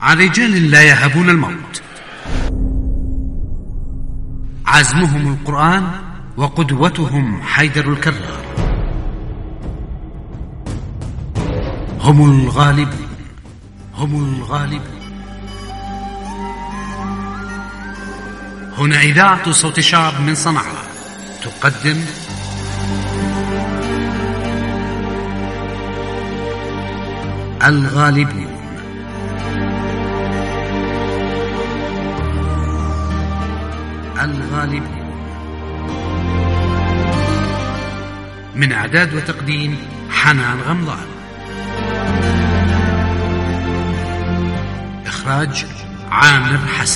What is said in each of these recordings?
عن رجال لا يهبون الموت، عزمهم القرآن وقدوتهم حيدر الكرار. هم الغالبون، هم الغالبون. هنا إذاعة صوت الشعب من صنعاء تقدم الغالبون. الغالبون، من إعداد وتقديم حنان غمضان، إخراج عامر حسن.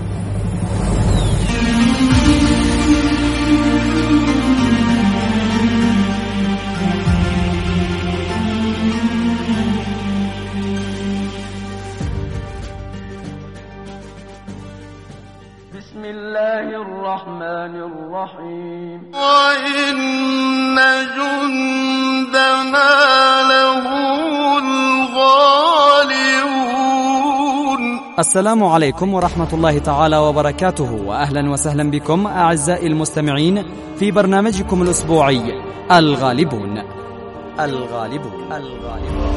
بسم الله الرحمن الرحيم. وإن جندنا لهم الغالبون. السلام عليكم ورحمة الله تعالى وبركاته، وأهلا وسهلا بكم أعزائي المستمعين في برنامجكم الأسبوعي الغالبون. الغالبون، الغالبون.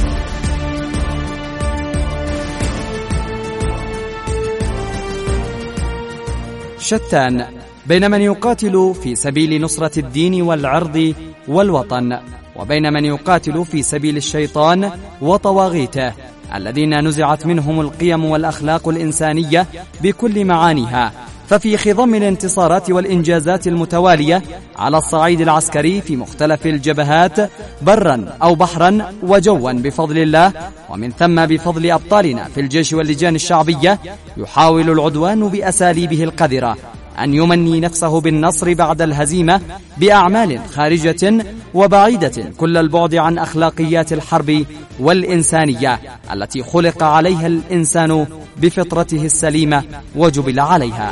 شتان بين من يقاتل في سبيل نصرة الدين والعرض والوطن، وبين من يقاتل في سبيل الشيطان وطواغيته الذين نزعت منهم القيم والأخلاق الإنسانية بكل معانيها. ففي خضم الانتصارات والإنجازات المتوالية على الصعيد العسكري في مختلف الجبهات برا أو بحرا وجوا بفضل الله، ومن ثم بفضل أبطالنا في الجيش واللجان الشعبية، يحاول العدوان بأساليبه القذرة أن يمني نفسه بالنصر بعد الهزيمة بأعمال خارجة وبعيدة كل البعد عن أخلاقيات الحرب والإنسانية التي خلق عليها الإنسان بفطرته السليمة وجبل عليها.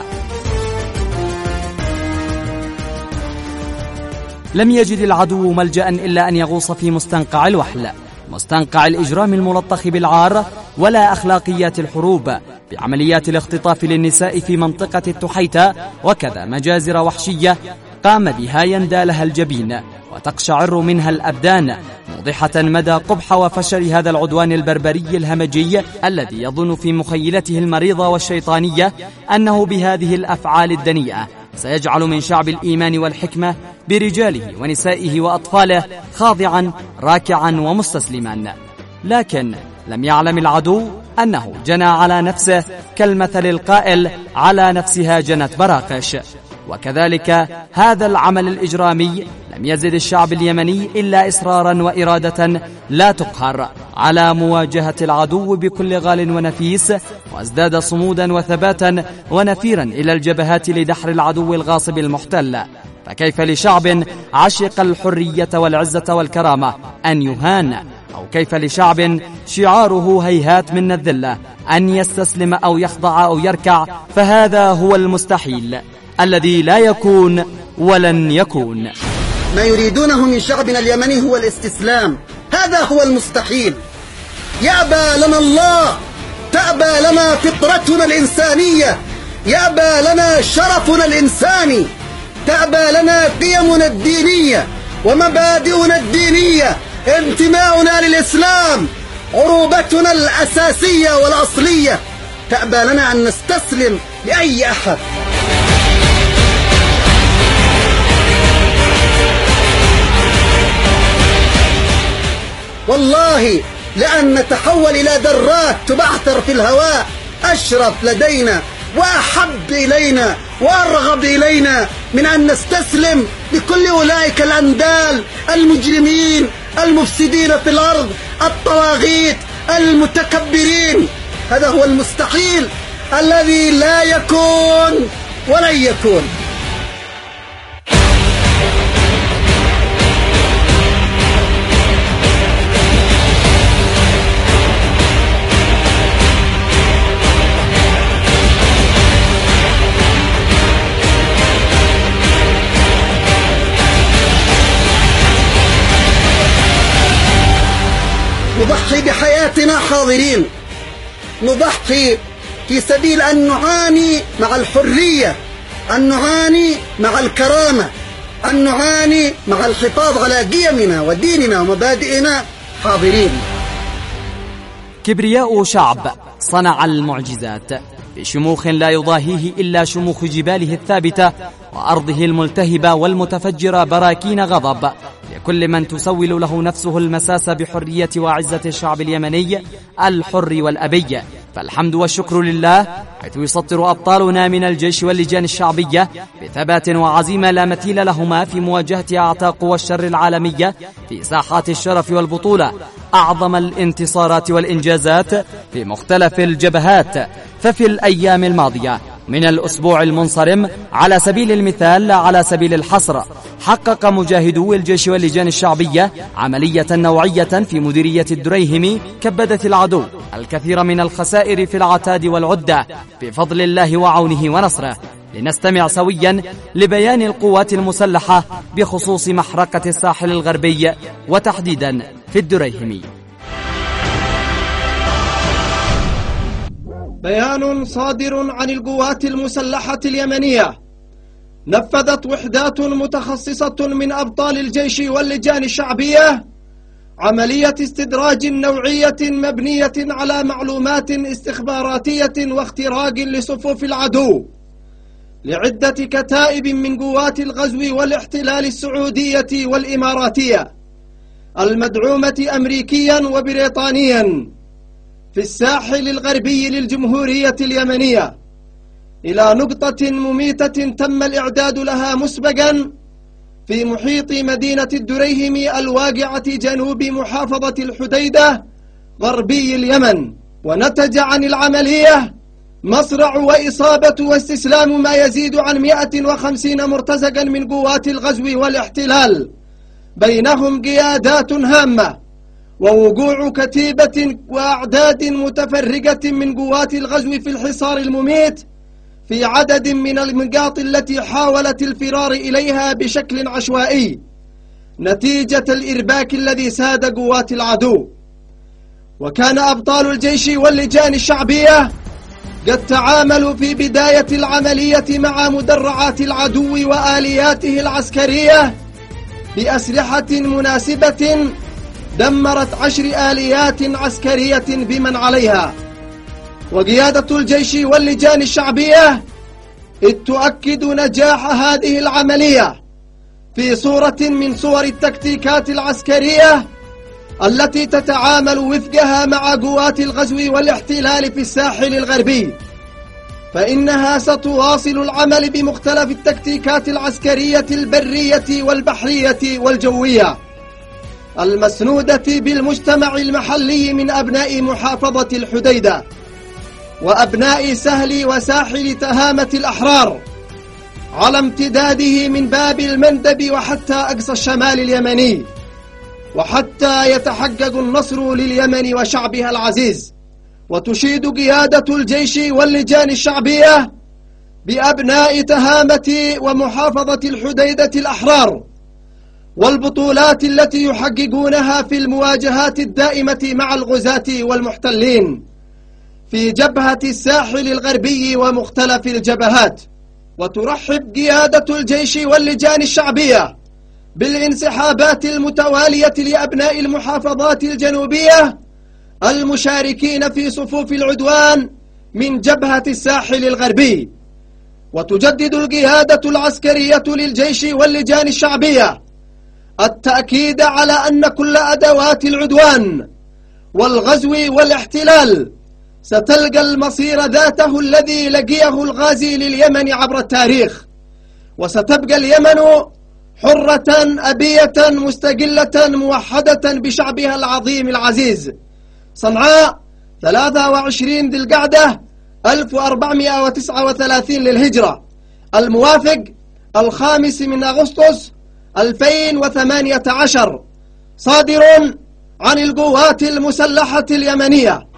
لم يجد العدو ملجأ إلا أن يغوص في مستنقع الوحل، مستنقع الإجرام الملطخ بالعار ولا أخلاقيات الحروب، بعمليات الاختطاف للنساء في منطقة التحيتة، وكذا مجازر وحشية قام بها يندى لها الجبين وتقشعر منها الأبدان، موضحة مدى قبح وفشل هذا العدوان البربري الهمجي الذي يظن في مخيلته المريضة والشيطانية أنه بهذه الأفعال الدنيئة سيجعل من شعب الإيمان والحكمة برجاله ونسائه وأطفاله خاضعا راكعا ومستسلما. لكن لم يعلم العدو أنه جنى على نفسه كالمثل القائل: على نفسها جنت براقش. وكذلك هذا العمل الإجرامي لم يزد الشعب اليمني إلا إصرارا وإرادة لا تقهر على مواجهة العدو بكل غال ونفيس، وازداد صمودا وثباتا ونفيرا إلى الجبهات لدحر العدو الغاصب المحتل. فكيف لشعب عشق الحرية والعزة والكرامة أن يهان؟ أو كيف لشعب شعاره هيهات من الذلة أن يستسلم أو يخضع أو يركع؟ فهذا هو المستحيل الذي لا يكون ولن يكون. ما يريدونه من شعبنا اليمني هو الاستسلام، هذا هو المستحيل. يأبى لنا الله، تأبى لنا فطرتنا الإنسانية، يأبى لنا شرفنا الإنساني، تأبى لنا قيمنا الدينية ومبادئنا الدينية، انتماؤنا للإسلام، عروبتنا الأساسية والأصلية، تأبى لنا أن نستسلم لأي أحد. والله لأن نتحول إلى ذرات تبعثر في الهواء أشرف لدينا وأحب إلينا وأرغب إلينا من أن نستسلم لكل أولئك الأندال المجرمين المفسدين في الأرض، الطواغيت المتكبرين. هذا هو المستحيل الذي لا يكون ولن يكون. نضحي بحياتنا حاضرين، نضحي في سبيل أن نعاني مع الحرية، أن نعاني مع الكرامة، أن نعاني مع الحفاظ على قيمنا وديننا ومبادئنا حاضرين. كبرياء شعب صنع المعجزات بشموخ لا يضاهيه إلا شموخ جباله الثابتة وأرضه الملتهبة والمتفجرة براكين غضب لكل من تسول له نفسه المساس بحرية وعزة الشعب اليمني الحر والأبي. فالحمد والشكر لله حيث يسطر أبطالنا من الجيش واللجان الشعبية بثبات وعزيمة لا مثيل لهما في مواجهة أعتاق والشر العالمية في ساحات الشرف والبطولة أعظم الانتصارات والإنجازات في مختلف الجبهات. ففي الأيام الماضية من الأسبوع المنصرم على سبيل المثال لا على سبيل الحصر، حقق مجاهدو الجيش واللجان الشعبية عملية نوعية في مديرية الدريهم كبدت العدو الكثير من الخسائر في العتاد والعدة بفضل الله وعونه ونصره. لنستمع سويا لبيان القوات المسلحة بخصوص محرقة الساحل الغربي وتحديدا في الدريهم. بيان صادر عن القوات المسلحة اليمنية. نفذت وحدات متخصصة من أبطال الجيش واللجان الشعبية عملية استدراج نوعية مبنية على معلومات استخباراتية واختراق لصفوف العدو لعدة كتائب من قوات الغزو والاحتلال السعودية والإماراتية المدعومة أمريكيا وبريطانيا في الساحل الغربي للجمهورية اليمنية إلى نقطة مميتة تم الإعداد لها مسبقا في محيط مدينة الدريهم الواقعة جنوب محافظة الحديدة غربي اليمن. ونتج عن العملية مصرع وإصابة واستسلام ما يزيد عن 150 مرتزقا من قوات الغزو والاحتلال، بينهم قيادات هامة، ووقوع كتيبة وأعداد متفرقة من قوات الغزو في الحصار المميت في عدد من النقاط التي حاولت الفرار إليها بشكل عشوائي نتيجة الإرباك الذي ساد قوات العدو. وكان أبطال الجيش واللجان الشعبية قد تعاملوا في بداية العملية مع مدرعات العدو وآلياته العسكرية بأسلحة مناسبة دمرت 10 آليات عسكرية بمن عليها. وقيادة الجيش واللجان الشعبية إذ تؤكد نجاح هذه العملية في صورة من صور التكتيكات العسكرية التي تتعامل وفقها مع قوات الغزو والاحتلال في الساحل الغربي، فإنها ستواصل العمل بمختلف التكتيكات العسكرية البرية والبحرية والجوية المسنودة بالمجتمع المحلي من أبناء محافظة الحديدة وأبناء سهل وساحل تهامة الأحرار على امتداده من باب المندب وحتى أقصى الشمال اليمني، وحتى يتحقق النصر لليمن وشعبها العزيز. وتشيد قيادة الجيش واللجان الشعبية بأبناء تهامة ومحافظة الحديدة الأحرار والبطولات التي يحققونها في المواجهات الدائمة مع الغزاة والمحتلين في جبهة الساحل الغربي ومختلف الجبهات. وترحب قيادة الجيش واللجان الشعبية بالانسحابات المتوالية لأبناء المحافظات الجنوبية المشاركين في صفوف العدوان من جبهة الساحل الغربي. وتجدد القيادة العسكرية للجيش واللجان الشعبية التأكيد على أن كل أدوات العدوان والغزو والاحتلال ستلقى المصير ذاته الذي لقيه الغازي لليمن عبر التاريخ، وستبقى اليمن حرة أبية مستقلة موحدة بشعبها العظيم العزيز. صنعاء 23 ذي القعدة 1439 للهجرة، الموافق 5 أغسطس 2018، صادر عن القوات المسلحة اليمنية.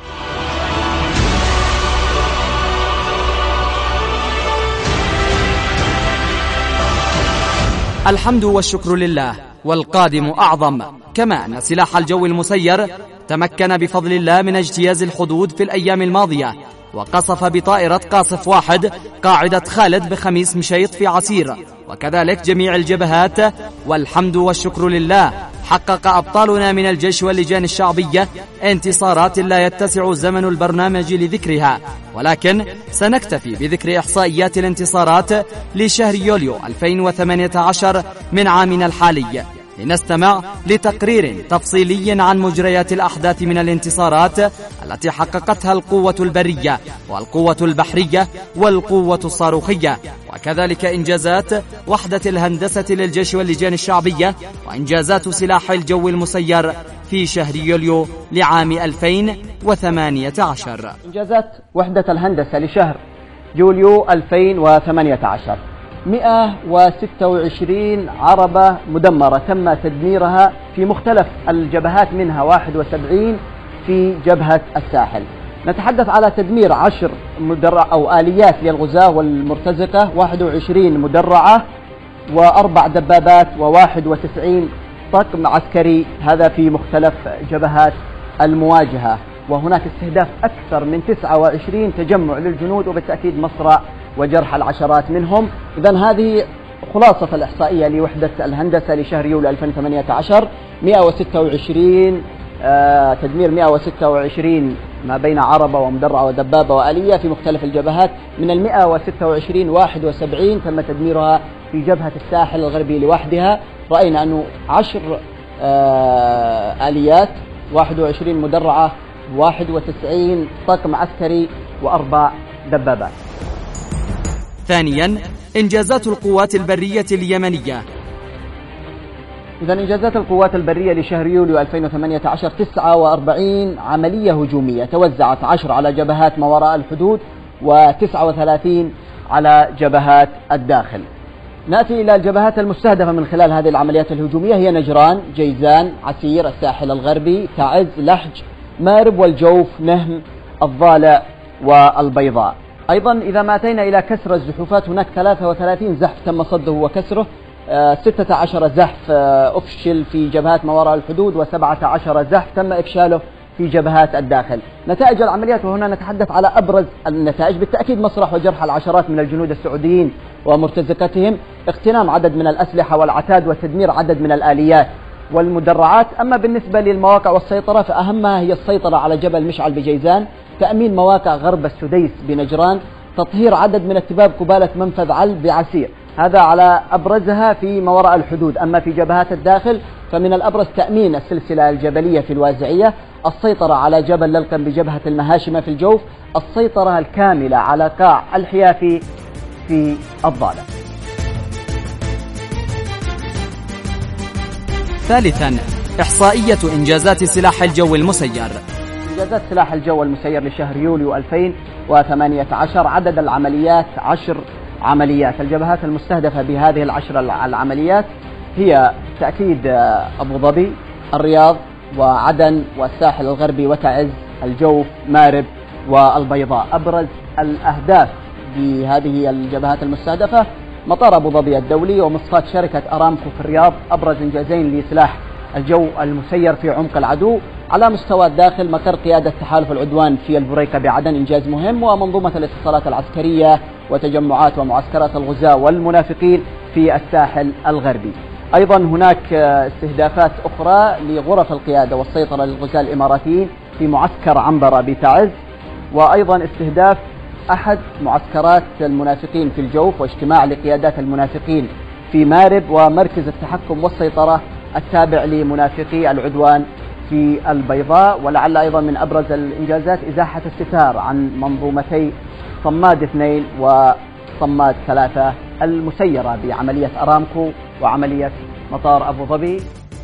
الحمد والشكر لله، والقادم أعظم. كما أن سلاح الجو المسير تمكن بفضل الله من اجتياز الحدود في الأيام الماضية، وقصف بطائرة قاصف 1 قاعدة خالد بخميس مشيط في عسير، وكذلك جميع الجبهات. والحمد والشكر لله، حقق أبطالنا من الجيش واللجان الشعبية انتصارات لا يتسع زمن البرنامج لذكرها، ولكن سنكتفي بذكر إحصائيات الانتصارات لشهر يوليو 2018 من عامنا الحالي، لنستمع لتقرير تفصيلي عن مجريات الأحداث من الانتصارات التي حققتها القوة البرية والقوة البحرية والقوة الصاروخية، وكذلك إنجازات وحدة الهندسة للجيش واللجان الشعبية وإنجازات سلاح الجو المسير في شهر يوليو لعام 2018. إنجازات وحدة الهندسة لشهر يوليو 2018: 126 عربة مدمرة تم تدميرها في مختلف الجبهات، منها 71 في جبهة الساحل. نتحدث على تدمير 10 آليات للغزاة والمرتزقة، 21 مدرعة و4 دبابات و91 طقم عسكري، هذا في مختلف جبهات المواجهة. وهناك استهداف أكثر من 29 تجمع للجنود، وبالتأكيد مصرع وجرح العشرات منهم. إذن هذه خلاصة الإحصائية لوحدة الهندسة لشهر يوليو 2018: 126 تدمير 126 ما بين عربة ومدرعة ودبابة وآلية في مختلف الجبهات. من 126 71 تم تدميرها في جبهة الساحل الغربي لوحدها. رأينا أنه 10 آليات، 21 مدرعة، 91 طاقم عسكري و4 دبابات. ثانيا، إنجازات القوات البرية اليمنية. إذن إنجازات القوات البرية لشهر يوليو 2018: 49 عملية هجومية توزعت، 10 على جبهات ما وراء الحدود و39 على جبهات الداخل. نأتي إلى الجبهات المستهدفة من خلال هذه العمليات الهجومية، هي نجران، جيزان، عسير، الساحل الغربي، تعز، لحج، مارب والجوف، نهم، الضالع والبيضاء. أيضا إذا ما أتينا إلى كسر الزحوفات، هناك 33 زحف تم صده وكسره، 16 زحف أفشل في جبهات ما وراء الحدود، و17 زحف تم إفشاله في جبهات الداخل. نتائج العمليات، وهنا نتحدث على أبرز النتائج، بالتأكيد مصرح وجرح العشرات من الجنود السعوديين ومرتزقتهم، اغتنام عدد من الأسلحة والعتاد، وتدمير عدد من الآليات والمدرعات. أما بالنسبة للمواقع والسيطرة فأهمها هي السيطرة على جبل مشعل بجيزان، تأمين مواقع غرب السديس بنجران، تطهير عدد من التباب قبالة منفذ علب بعسير، هذا على أبرزها في ما وراء الحدود. أما في جبهات الداخل فمن الأبرز تأمين السلسلة الجبلية في الوازعية، السيطرة على جبل للقم بجبهة المهاشمة في الجوف، السيطرة الكاملة على قاع الحيافي في الضالع. ثالثا، إحصائية إنجازات سلاح الجو المسير. إنجازات سلاح الجو المسير لشهر يوليو 2018: عدد العمليات 10 عمليات. الجبهات المستهدفة بهذه العشر العمليات هي تأكيد أبو ظبي، الرياض، وعدن، والساحل الغربي، وتعز، الجوف، مارب، والبيضاء. أبرز الأهداف بهذه الجبهات المستهدفة: مطار أبو ظبي الدولي، ومصفاة شركة أرامكو في الرياض، أبرز إنجازين لسلاح الجو المسير في عمق العدو. على مستوى الداخل، مقر قيادة تحالف العدوان في البريكة بعدن، إنجاز مهم، ومنظومة الاتصالات العسكرية وتجمعات ومعسكرات الغزاة والمنافقين في الساحل الغربي. أيضا هناك استهدافات أخرى لغرف القيادة والسيطرة للغزاة الإماراتيين في معسكر عنبرة بتعز، وأيضا استهداف أحد معسكرات المنافقين في الجوف، واجتماع لقيادات المنافقين في مارب، ومركز التحكم والسيطرة التابع لمنافقي العدوان في البيضاء. ولعل أيضا من أبرز الإنجازات إزاحة الستار عن منظومتي صماد 2 وصماد 3 المسيرة بعملية أرامكو وعملية مطار أبو ظبي.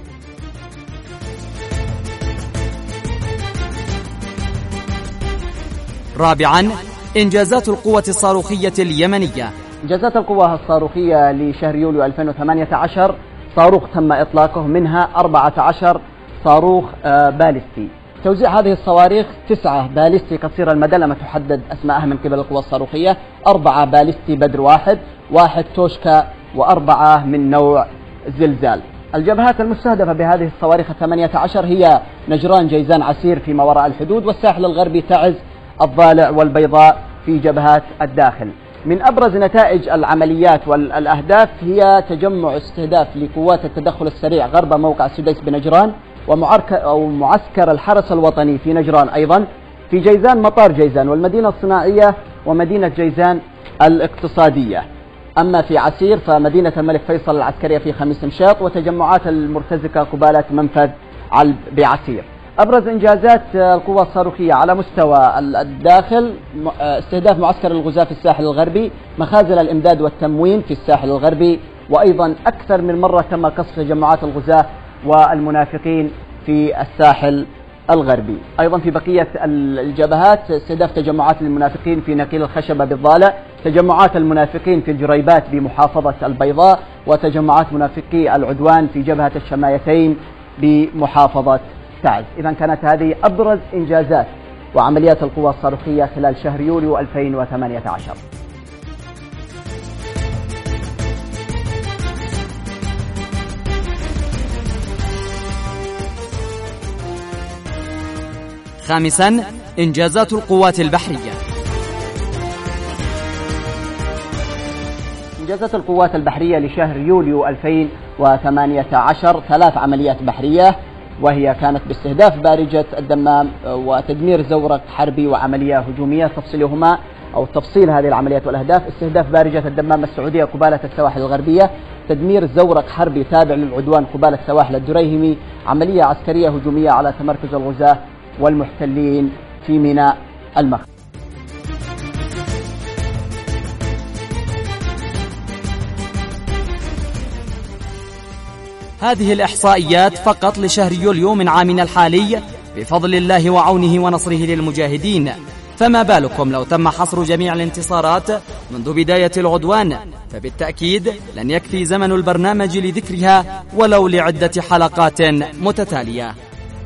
رابعا، إنجازات القوة الصاروخية اليمنية. إنجازات القوة الصاروخية لشهر يوليو 2018: صاروخ تم إطلاقه، منها 14 صاروخ باليستي. توزيع هذه الصواريخ: 9 باليستي قصير المدى لما تحدد أسماءها من قبل القوى الصاروخية، 4 باليستي بدر 1 توشكا، و4 من نوع زلزال. الجبهات المستهدفة بهذه الصواريخ 18 هي نجران، جيزان، عسير في ما وراء الحدود، والساحل الغربي، تعز، الضالع والبيضاء في جبهات الداخل. من أبرز نتائج العمليات والأهداف هي تجمع استهداف لقوات التدخل السريع غرب موقع السديس بنجران، ومعسكر الحرس الوطني في نجران، أيضا في جيزان مطار جيزان والمدينة الصناعية ومدينة جيزان الاقتصادية. أما في عسير فمدينة الملك فيصل العسكرية في خميس مشاط، وتجمعات المرتزقة قبالة منفذ علب بعسير. أبرز إنجازات القوى الصاروخية على مستوى الداخل: استهداف معسكر الغزاة في الساحل الغربي، مخازن الإمداد والتموين في الساحل الغربي، وأيضا أكثر من مرة تم قصف تجمعات الغزاة والمنافقين في الساحل الغربي. أيضا في بقية الجبهات استهداف تجمعات المنافقين في نقيل الخشبة بالضالع، تجمعات المنافقين في الجريبات بمحافظة البيضاء، وتجمعات منافقي العدوان في جبهة الشمايتين بمحافظة تعز. إذا كانت هذه أبرز إنجازات وعمليات القوى الصاروخية خلال شهر يوليو 2018. خامسا، إنجازات القوات البحرية. إنجازات القوات البحرية لشهر يوليو 2018: 3 عمليات بحرية، وهي كانت باستهداف بارجة الدمام وتدمير زورق حربي وعملية هجومية. تفصيلهما أو تفصيل هذه العمليات والأهداف: استهداف بارجة الدمام السعودية قبالة السواحل الغربية، تدمير زورق حربي تابع للعدوان قبالة سواحل الدريهمي، عملية عسكرية هجومية على تمركز الغزاة والمحتلين في ميناء المخزن. هذه الإحصائيات فقط لشهر يوليو من عامنا الحالي بفضل الله وعونه ونصره للمجاهدين، فما بالكم لو تم حصر جميع الانتصارات منذ بداية العدوان؟ فبالتأكيد لن يكفي زمن البرنامج لذكرها ولو لعدة حلقات متتالية.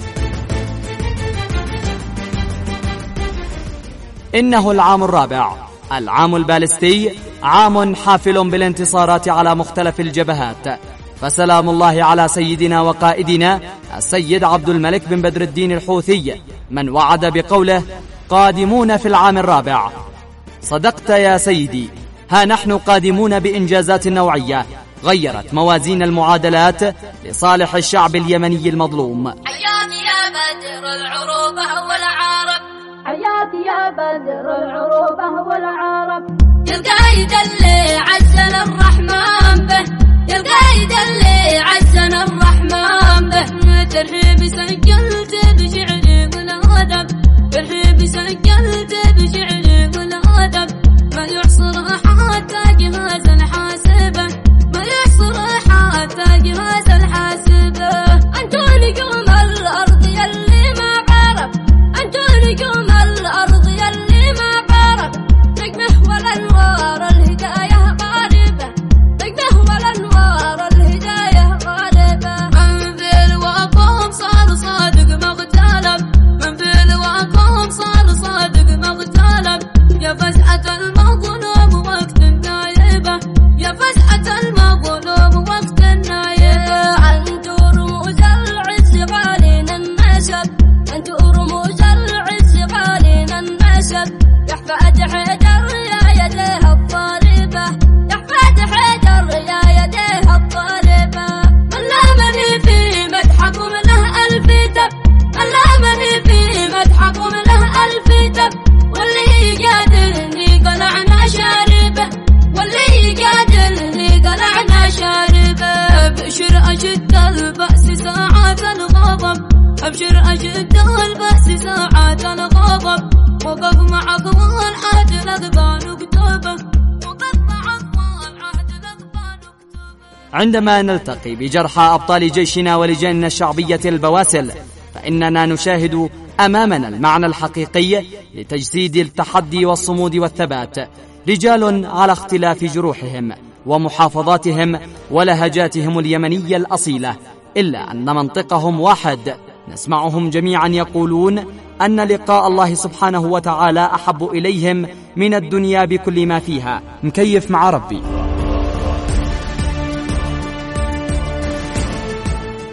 إنه العام الرابع، العام البالستي، عام حافل بالانتصارات على مختلف الجبهات، فسلام الله على سيدنا وقائدنا السيد عبد الملك بن بدر الدين الحوثي، من وعد بقوله: قادمون في العام الرابع. صدقت يا سيدي، ها نحن قادمون بإنجازات نوعية غيرت موازين المعادلات لصالح الشعب اليمني المظلوم. حياتي يا بدر العروبة والعرب، حياتي يا بدر العروبة والعرب، يا القايد اللي عزنا الرحمن به، يا القايد اللي عزنا الرحمن به، ترهيب سجلت بشعري والأدب، ترهيب سجلت بشعري والأدب، ما يحصر حتى جهاز الحاسبة، ما يحصر حتى جهاز الحاسبة. أنتوا نجوم الأرض يلي ما بعرف، أنتوا نجوم الأرض يلي ما بعرف، نجمه والأنوار الهداية غالبة، نجمه والأنوار الهداية غالبة. من في لواكم صار صادق مغتالب، من في لواكم صار صادق مغتالب، يا فزعة المظلوم وقت النايبة، يا فزعة المظلوم وقت النايبة. أنتوا رموز العز غالين النشب، أنتوا رموز العز غالين النشب، يحفاد حيدر يا يديه الطالبة، يحفاد حيدر يا يديه الطالبة. من لامني في مدحكم له ألف تب، من لامني في مدحكم له ألف تب، واللي يجادلني قلعنا شاربه، واللي يجادلني قلعنا شاربه. بشر أشد البأس ساعات الغضب، أبشر أشد البأس ساعات الغضب، وقف مع أقوال عهد الأذبان اكتبه، وقف مع أقوال عهد الأذبان اكتبه. عندما نلتقي بجرحى أبطال جيشنا ولجاننا الشعبية البواسل، فإننا نشاهد أمامنا المعنى الحقيقي لتجسيد التحدي والصمود والثبات، رجال على اختلاف جروحهم ومحافظاتهم ولهجاتهم اليمنية الأصيلة، إلا أن منطقهم واحد. نسمعهم جميعا يقولون أن لقاء الله سبحانه وتعالى أحب إليهم من الدنيا بكل ما فيها. مكيف مع ربي.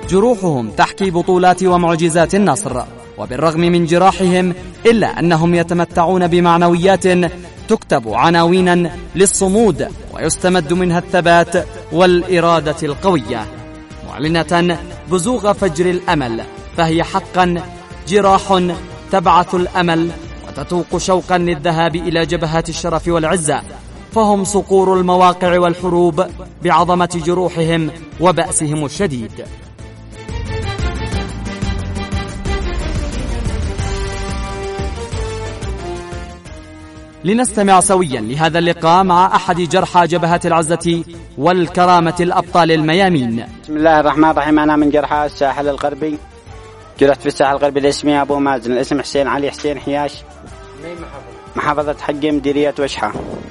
جروحهم تحكي بطولات ومعجزات النصر، وبالرغم من جراحهم إلا أنهم يتمتعون بمعنويات تكتب عناوينا للصمود ويستمد منها الثبات والإرادة القوية، معلنة بزوغ فجر الأمل، فهي حقا جراح تبعث الأمل وتتوق شوقا للذهاب إلى جبهات الشرف والعزة، فهم صقور المواقع والحروب بعظمة جروحهم وبأسهم الشديد. لنستمع سويا لهذا اللقاء مع أحد جرحى جبهات العزة والكرامة الأبطال الميامين. بسم الله الرحمن الرحيم. أنا من جرحى الساحل الغربي، جرحت في الساحل الغربي. الاسم أبو مازن، الاسم حسين علي حسين حياش، محافظة حقي مديرية وشحة.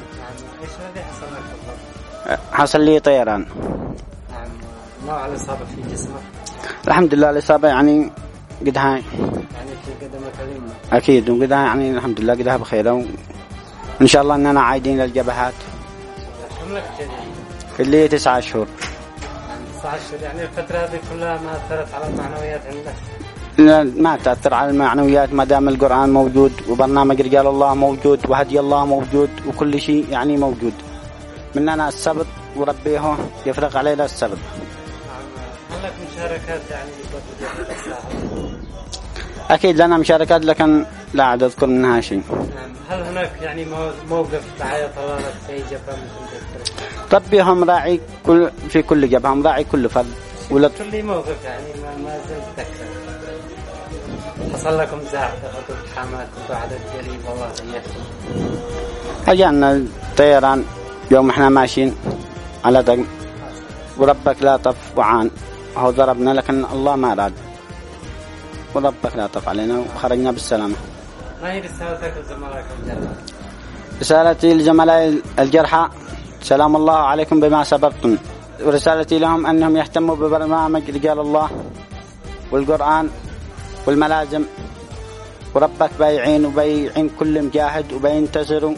حصل لي طيران. نوع الإصابة في جسمك؟ الحمد لله الإصابة يعني قدها يعني في قدمك اليمنى أكيد، وقدها يعني الحمد لله قدها بخير، وإن شاء الله أننا عايدين للجبهات. كم لك جديد؟ اللي 9 شهور. 9 شهور، يعني الفترة هذه كلها ما أثرت على المعنويات عندك؟ لا، ما تأثر على المعنويات ما دام القرآن موجود وبرنامج رجال الله موجود وهدي الله موجود وكل شيء يعني موجود. مننا الصبر وربيه يفرغ علينا الصبر. هل لك مشاركات يعني أكيد لنا مشاركات، لكن لا عاد أذكر منها شيء. هل هناك يعني موقف دعاية طوال في جبهة مثل ربيهم راعي في كل جبهة، راعي كل فرد كل موقف يعني ما زلت تذكر؟ حصل لكم زعف أخذوا الحامات بعد الجريب والله غيرتم؟ أجانا الطيران يوم احنا ماشيين على دقم وربك لا طف وعان، هو ضربنا لكن الله ما أراد، وربك لا طف علينا وخرجنا بالسلامة. ما هي رسالتك لزملائك الجرحى؟ رسالتي لزملائي الجرحى سلام الله عليكم بما صبرتم، ورسالتي لهم أنهم يهتموا ببرنامج رجال الله والقرآن والملازم، وربك بيعين وبيعين كل مجاهد وبينتصروا.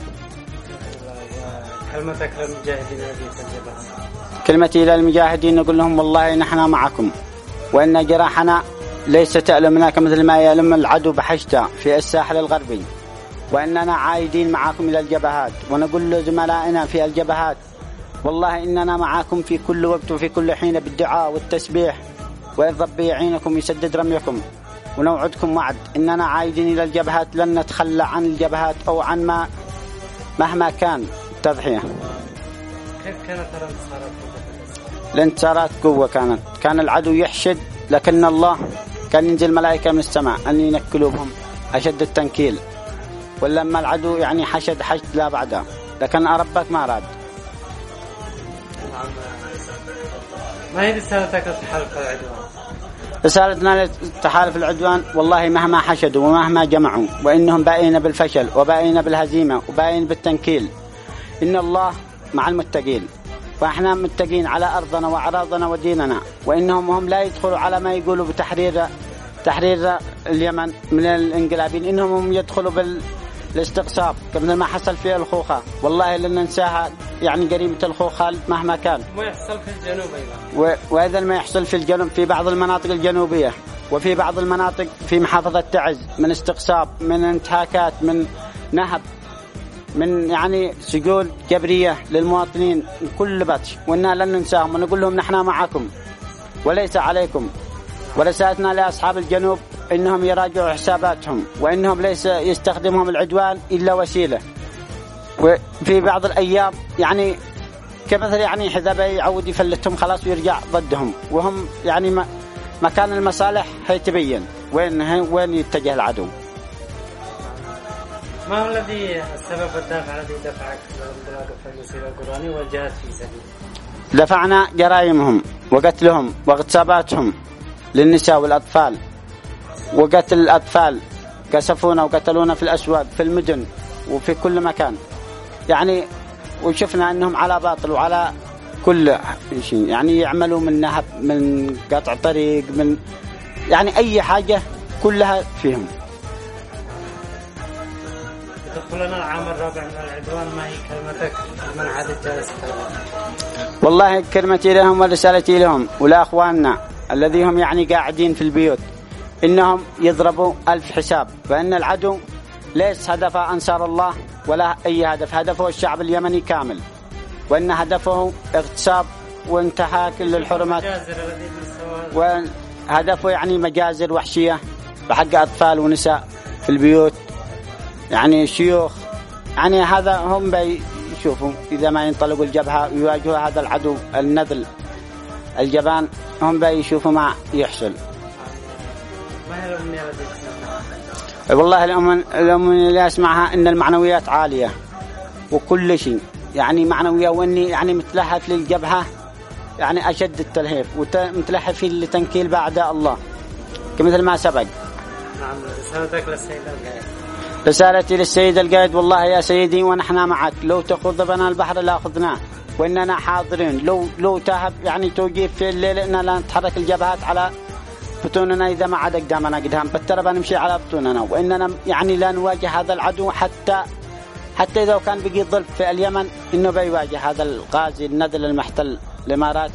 كلمتك للمجاهدين هذه في الجبهة؟ كلمتي للمجاهدين نقول لهم والله نحن معكم، وإن جراحنا ليس تألمنا كمثل ما يألم العدو بحشته في الساحل الغربي، وإننا عايدين معكم إلى الجبهات، ونقول لزملائنا في الجبهات والله إننا معكم في كل وقت وفي كل حين بالدعاء والتسبيح، وإن ربي يعينكم يسدد رميكم، ونوعدكم وعد إننا عايدين إلى الجبهات، لن نتخلى عن الجبهات أو عن مهما كان تضحية. كيف كانت الانتصارات؟ الانتصارات قوة كان العدو يحشد، لكن الله كان ينزل ملائكة من السماء أن ينكلوا بهم أشد التنكيل، ولما العدو يعني حشد لا بعدها، لكن ربك ما أراد. ما هي رسالتك لتحالف العدوان؟ رسالتنا لتحالف العدوان والله مهما حشدوا ومهما جمعوا وإنهم باقين بالفشل وباقين بالهزيمة وباقين بالتنكيل، إن الله مع المتقين، فإحنا متقين على أرضنا وأعراضنا وديننا، وإنهم هم لا يدخلوا على ما يقولوا بتحرير اليمن من الانقلابين، إنهم هم يدخلوا بالاستقصاب قبل ما حصل في الخوخة. والله لن ننساها يعني جريمة الخوخة مهما كان، ما يحصل في الجنوب أيضا، وهذا ما يحصل في الجنوب في بعض المناطق الجنوبية، وفي بعض المناطق في محافظة تعز من استقصاب، من انتهاكات، من نهب، من يعني سجون جبرية للمواطنين، كل بطش، وإننا لن ننساهم ونقول لهم نحن معكم وليس عليكم. ورسالتنا لأصحاب الجنوب إنهم يراجعوا حساباتهم، وإنهم ليس يستخدمهم العدوان إلا وسيلة، وفي بعض الأيام يعني كمثل يعني حذا يعود يفلتهم خلاص ويرجع ضدهم، وهم يعني مكان المصالح هيتبين وين يتجه العدو. ما هو الذي السبب الدافع الذي دفعك للانطلاق في المسيرة القرآنية والجهاد في سبيل؟ دفعنا جرائمهم وقتلهم واغتصاباتهم للنساء والأطفال، وقتل الأطفال، قصفونا وقتلونا في الأسواق في المدن وفي كل مكان يعني، وشفنا أنهم على باطل وعلى كل شيء يعني، يعملوا من نهب، من قطع طريق، من يعني أي حاجة كلها فيهم. دخلنا العام الرابع من العدوان، ما هي كلمتك من عادة جالس؟ والله كلمتي لهم ورسالتي لهم ولأخواننا الذي هم يعني قاعدين في البيوت إنهم يضربوا 1000 حساب، فإن العدو ليس هدف أنصار الله ولا أي هدف، هدفه الشعب اليمني كامل، وإن هدفه اغتصاب وانتهاك للحرمات، وهدفه يعني مجازر وحشية بحق أطفال ونساء في البيوت، يعني شيوخ. يعني هذا هم بيشوفوا إذا ما ينطلقوا الجبهة ويواجهوا هذا العدو النذل الجبان، هم بيشوفوا ما يحصل. والله الأمنية اللي أسمعها إن المعنويات عالية وكل شيء يعني معنوية، وإني يعني متلهف للجبهة يعني أشد التلهيف، ومتلهف لتنكيل بعداء الله كمثل ما سبق. نعم. رسالتك للسيد القائد. رسالتي للسيد القائد: والله يا سيدي ونحن معك، لو تخض بنا البحر لا أخذناه، وإننا حاضرين. لو تهب يعني توجيه في الليل إننا لا نتحرك الجبهات على بطوننا إذا ما عاد قدامنا قدام، بالتربة نمشي على بطوننا، وإننا يعني لا نواجه هذا العدو حتى إذا كان بقي ظلف في اليمن إنه بيواجه هذا الغازي النذل المحتل الإمارات.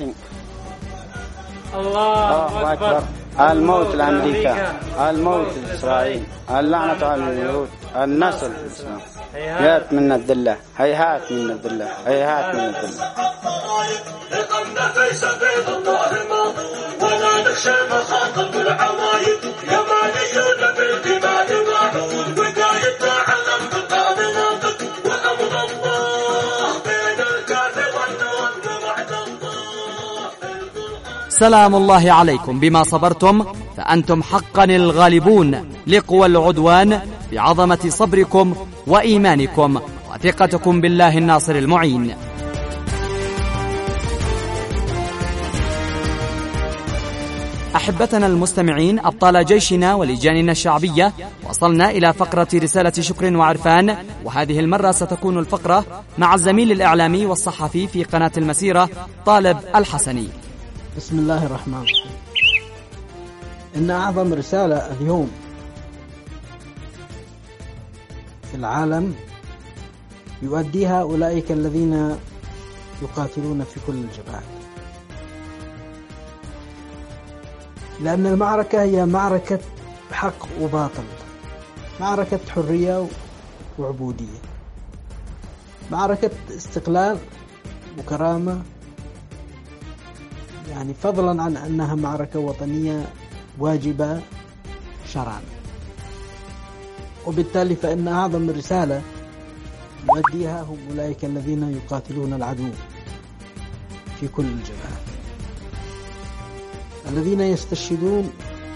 الله أكبر. الموت لأمريكا، الموت لإسرائيل، اللعنة على اليهود، النصر للإسلام. هيهات من الذلة، هيهات من الذلة، هيهات من الذلة. لقمنا في سبيل الله ماضي ولا نخشى مخاطر بالعوايد، يمانيون بالدماء معود وقايدنا على انتقام ناطق، وأمر الله بين الكافر والنور ووعد الله. سلام الله عليكم، بما صبرتم فأنتم حقا الغالبون لقوى العدوان بعظمة صبركم وإيمانكم وثقتكم بالله الناصر المعين. أحبتنا المستمعين، أبطال جيشنا ولجاننا الشعبية، وصلنا إلى فقرة رسالة شكر وعرفان، وهذه المرة ستكون الفقرة مع الزميل الإعلامي والصحفي في قناة المسيرة طالب الحسني. بسم الله الرحمن الرحيم. إن أعظم رسالة اليوم في العالم يؤديها أولئك الذين يقاتلون في كل الجبهات، لأن المعركة هي معركة حق وباطل، معركة حرية وعبودية، معركة استقلال وكرامة، يعني فضلا عن أنها معركة وطنية واجبة شرعا. وبالتالي فإن أعظم رسالة يؤديها هم أولئك الذين يقاتلون العدو في كل الجبهات، الذين يستشهدون.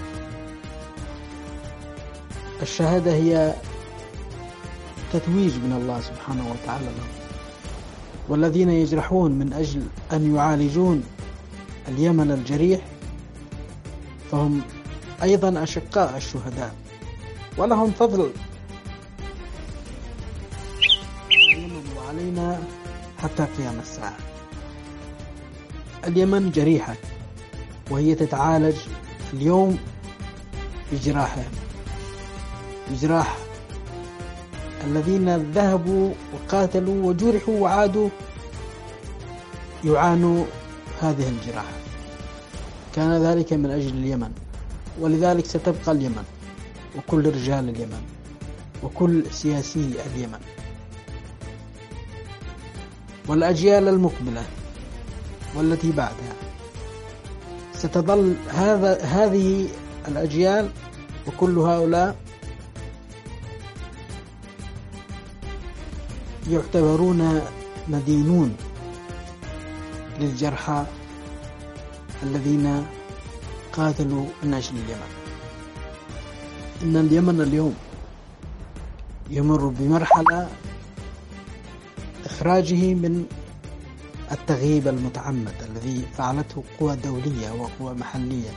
الشهادة هي تتويج من الله سبحانه وتعالى لهم، والذين يجرحون من أجل أن يعالجون اليمن الجريح فهم أيضا أشقاء الشهداء، ولهم فضل اليمن وعلينا حتى قيام الساعة. اليمن جريحة وهي تتعالج اليوم بجراحهم، بجراح الذين ذهبوا وقاتلوا وجرحوا وعادوا يعانوا هذه الجراحة. كان ذلك من أجل اليمن، ولذلك ستبقى اليمن وكل رجال اليمن وكل سياسي اليمن والأجيال المقبلة والتي بعدها ستظل هذه الأجيال وكل هؤلاء يعتبرون مدينون للجرحى الذين قاتلوا من أجل اليمن. إن اليمن اليوم يمر بمرحلة إخراجه من التغييب المتعمد الذي فعلته قوى دولية وقوى محلية،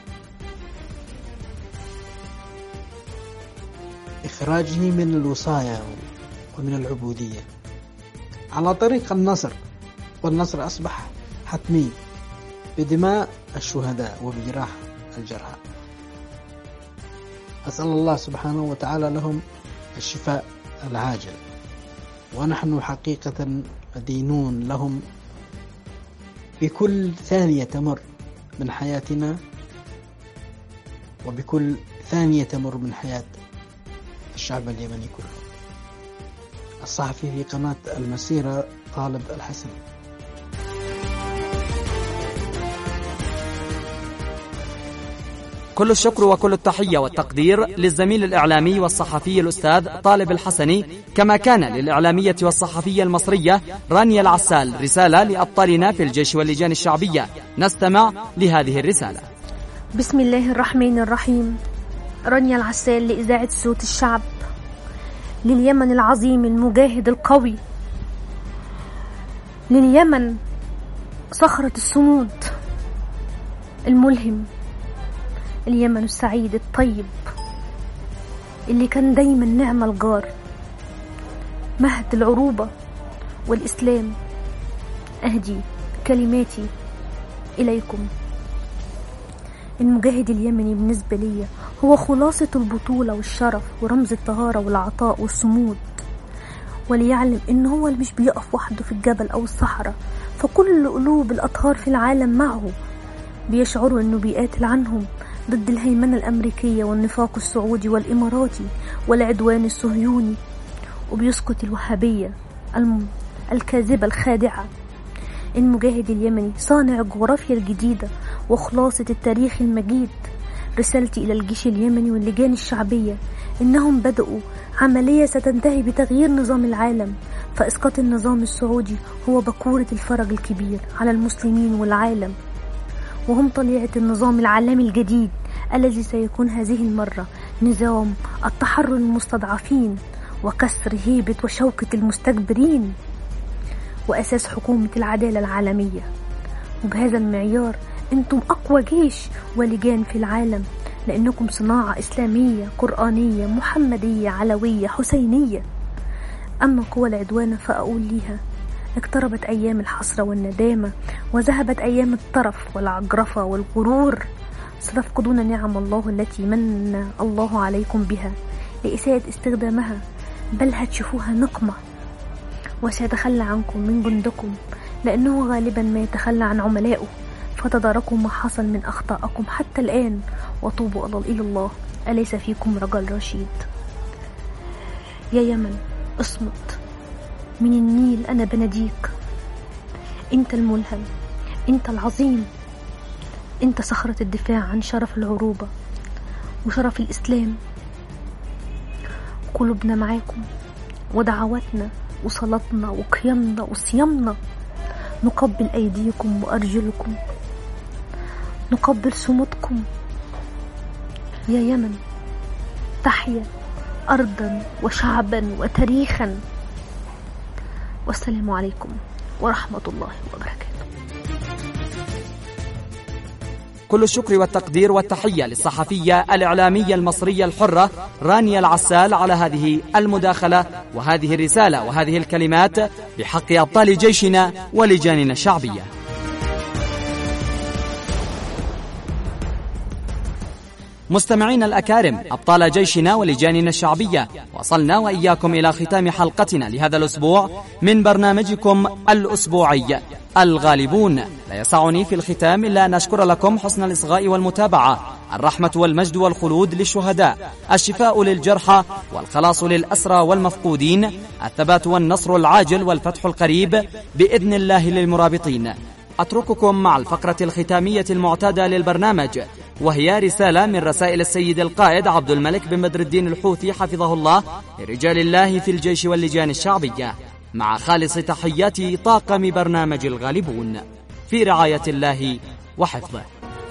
إخراجه من الوصاية ومن العبودية على طريق النصر، والنصر أصبح حتمي بدماء الشهداء وبجراح الجرحى. أسأل الله سبحانه وتعالى لهم الشفاء العاجل، ونحن حقيقة مدينون لهم بكل ثانية تمر من حياتنا وبكل ثانية تمر من حياة الشعب اليمني كله. الصحفي في قناة المسيرة طالب الحسني. كل الشكر وكل التحية والتقدير للزميل الإعلامي والصحفي الأستاذ طالب الحسني، كما كان للإعلامية والصحفية المصرية رانيا العسال. رسالة لأبطالنا في الجيش واللجان الشعبية، نستمع لهذه الرسالة. بسم الله الرحمن الرحيم. رانيا العسال لإذاعة صوت الشعب. لليمن العظيم المجاهد القوي، لليمن صخرة الصمود الملهم، اليمن السعيد الطيب اللي كان دايما نعم الجار، مهد العروبة والإسلام. أهدي كلماتي إليكم. المجاهد اليمني بالنسبة لي هو خلاصة البطولة والشرف ورمز الطهارة والعطاء والصمود، وليعلم إن هو اللي مش بيقف وحده في الجبل أو الصحراء، فكل قلوب الأطهار في العالم معه بيشعروا إنه بيقاتل عنهم ضد الهيمنة الأمريكية والنفاق السعودي والإماراتي والعدوان الصهيوني، وبيسقط الوهابية الكاذبة الخادعة. المجاهد اليمني صانع الجغرافيا الجديدة وخلاصة التاريخ المجيد. رسالتي إلى الجيش اليمني واللجان الشعبية إنهم بدأوا عملية ستنتهي بتغيير نظام العالم، فإسقاط النظام السعودي هو بكورة الفرج الكبير على المسلمين والعالم، وهم طليعة النظام العالمي الجديد الذي سيكون هذه المرة نظام التحرر المستضعفين وكسر هيبة وشوكة المستكبرين، وأساس حكومة العدالة العالمية. وبهذا المعيار أنتم أقوى جيش ولجان في العالم، لأنكم صناعة إسلامية قرآنية محمدية علوية حسينية. أما قوى العدوان فأقول ليها اقتربت أيام الحسرة والندامة، وذهبت أيام الطرف والعجرفة والغرور. ستفقدون نعم الله التي من الله عليكم بها لإساءة استخدامها، بل هتشوفوها نقمة. وسيتخلى عنكم من جندكم، لأنه غالبا ما يتخلى عن عملائه. فتداركوا ما حصل من أخطائكم حتى الآن، وطوبوا إلى الله، أليس فيكم رجل رشيد؟ يا يمن اصمت، من النيل أنا بناديك. أنت الملهم، أنت العظيم، أنت صخرة الدفاع عن شرف العروبة وشرف الإسلام. قلوبنا معاكم، ودعواتنا وصلاتنا وقيامنا وصيامنا. نقبل أيديكم وأرجلكم، نقبل صمودكم. يا يمن تحيا أرضا وشعبا وتاريخا. والسلام عليكم ورحمة الله وبركاته. كل الشكر والتقدير والتحية للصحفية الإعلامية المصرية الحرة رانيا العسال على هذه المداخلة وهذه الرسالة وهذه الكلمات بحق أبطال جيشنا ولجاننا الشعبية. مستمعين الأكارم، أبطال جيشنا ولجاننا الشعبية، وصلنا وإياكم إلى ختام حلقتنا لهذا الأسبوع من برنامجكم الأسبوعي الغالبون. لا يسعني في الختام إلا أن أشكر لكم حسن الإصغاء والمتابعة. الرحمة والمجد والخلود للشهداء، الشفاء للجرحى، والخلاص للأسرى والمفقودين، الثبات والنصر العاجل والفتح القريب بإذن الله للمرابطين. أترككم مع الفقرة الختامية المعتادة للبرنامج، وهي رسالة من رسائل السيد القائد عبد الملك بن بدر الدين الحوثي حفظه الله لرجال الله في الجيش واللجان الشعبية، مع خالص تحيات طاقم برنامج الغالبون، في رعاية الله وحفظه.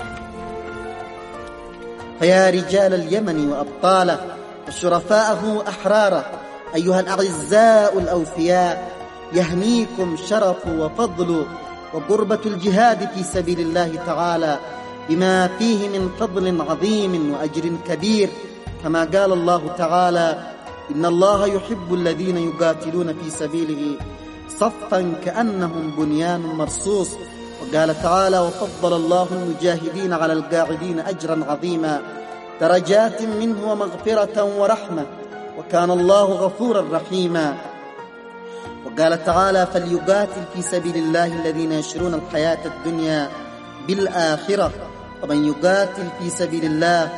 فيا رجال اليمن وأبطاله وشرفاءه أحراره، أيها الأعزاء الأوفياء، يهنيكم شرف وفضل وقربة الجهاد في سبيل الله تعالى، بما فيه من فضل عظيم وأجر كبير، كما قال الله تعالى: إن الله يحب الذين يقاتلون في سبيله صفا كأنهم بنيان مرصوص. وقال تعالى: وفضل الله المجاهدين على القاعدين أجرا عظيما، درجات منه ومغفرة ورحمة، وكان الله غفورا رحيما. وقال تعالى: فليقاتل في سبيل الله الذين يشرون الحياة الدنيا بالآخرة، ومن يقاتل في سبيل الله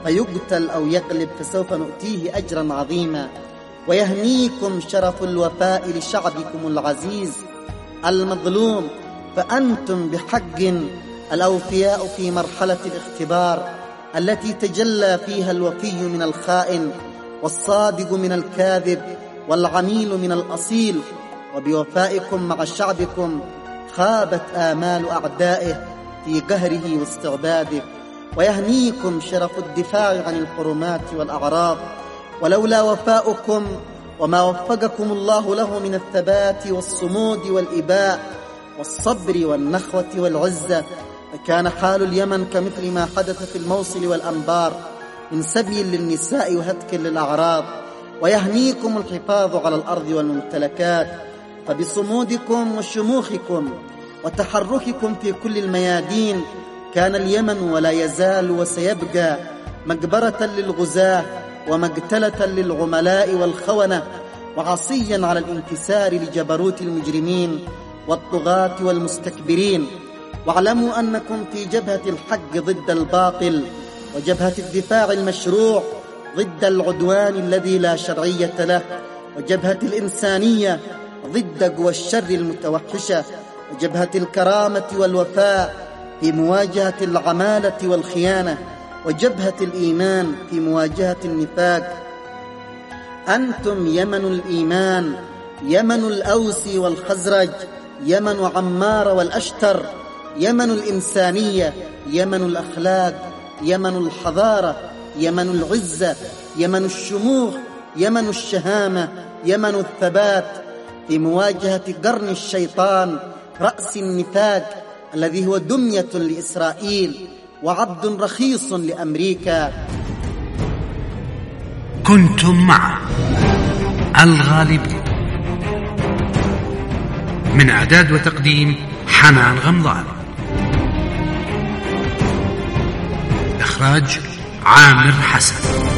فيقتل أو يغلب فسوف نؤتيه أجرا عظيما. ويهنيكم شرف الوفاء لشعبكم العزيز المظلوم، فأنتم بحق الأوفياء في مرحلة الاختبار التي تجلى فيها الوفي من الخائن والصادق من الكاذب والعميل من الأصيل. وبوفائكم مع شعبكم خابت آمال أعدائه في قهره واستعباده. ويهنيكم شرف الدفاع عن الحرمات والأعراض، ولولا وفاؤكم وما وفقكم الله له من الثبات والصمود والإباء والصبر والنخوة والعزة فكان حال اليمن كمثل ما حدث في الموصل والأنبار من سبي للنساء وهتك للأعراض. ويهنيكم الحفاظ على الأرض والممتلكات، فبصمودكم وشموخكم وتحرككم في كل الميادين كان اليمن ولا يزال وسيبقى مقبرة للغزاة ومقتلة للعملاء والخونة، وعصيا على الانكسار لجبروت المجرمين والطغاة والمستكبرين. واعلموا أنكم في جبهة الحق ضد الباطل، وجبهة الدفاع المشروع ضد العدوان الذي لا شرعية له، وجبهة الإنسانية ضد قوى الشر المتوحشة، وجبهة الكرامة والوفاء في مواجهة العمالة والخيانة، وجبهة الإيمان في مواجهة النفاق. أنتم يمن الإيمان، يمن الأوس والخزرج، يمن عمار والأشتر، يمن الإنسانية، يمن الأخلاق، يمن الحضارة، يمن العزة، يمن الشموخ، يمن الشهامة، يمن الثبات في مواجهة قرن الشيطان رأس النفاق الذي هو دمية لإسرائيل وعبد رخيص لأمريكا. كنتم مع الغالبين. من إعداد وتقديم حنان غمضان. إخراج عامر حسن.